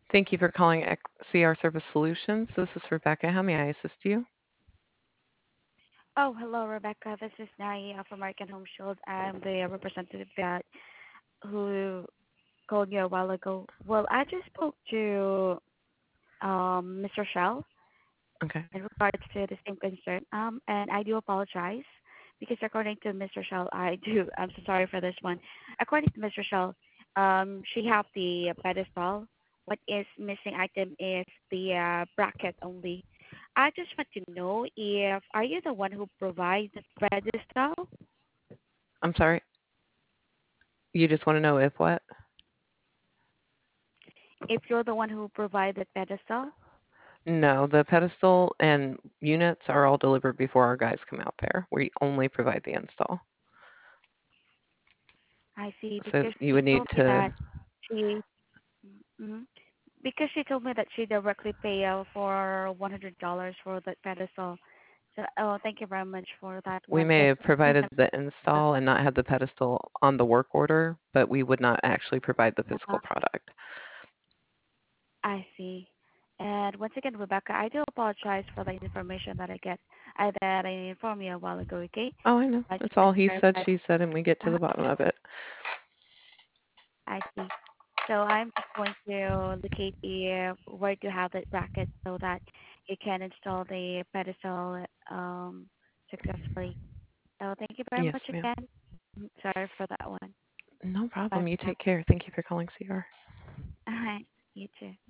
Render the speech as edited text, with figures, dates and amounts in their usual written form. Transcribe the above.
Thank you for calling CR Service Solutions. This is Rebecca. How may I assist you? Oh, hello, Rebecca. This is Nai of American Home Shield. I'm the representative that who called you a while ago. Well, I just spoke to Mr. Shell Okay. in regards to the same concern. And I do apologize because according to Mr. Shell, I'm so sorry for this one. According to Mr. Shell, she have the pedestal. What is missing item is the bracket only. I just want to know if are you the one who provides the pedestal? I'm sorry. You just want to know if what? If you're the one who provides the pedestal? No, the pedestal and units are all delivered before our guys come out there. We only provide the install. I see, So because you she would need told me to, that she, mhm. Because she told me that she directly pay for $100 for the pedestal. So, oh, thank you very much for that we one. may Because have provided the install and not had the pedestal on the work order, but we would not actually provide the physical product. I see. And once again, Rebecca, I do apologize for the information that I informed you a while ago. Okay, Oh, I know. I just It's all want to he said, clarify. she said, and we get to Uh, the bottom of it. I see. So I'm just going to locate the where to have the bracket so that you can install the pedestal successfully. So thank you very Yes, much ma'am. again. Sorry for that one. No Bye problem. You for now. take care. Thank you for calling CR. All right. You too.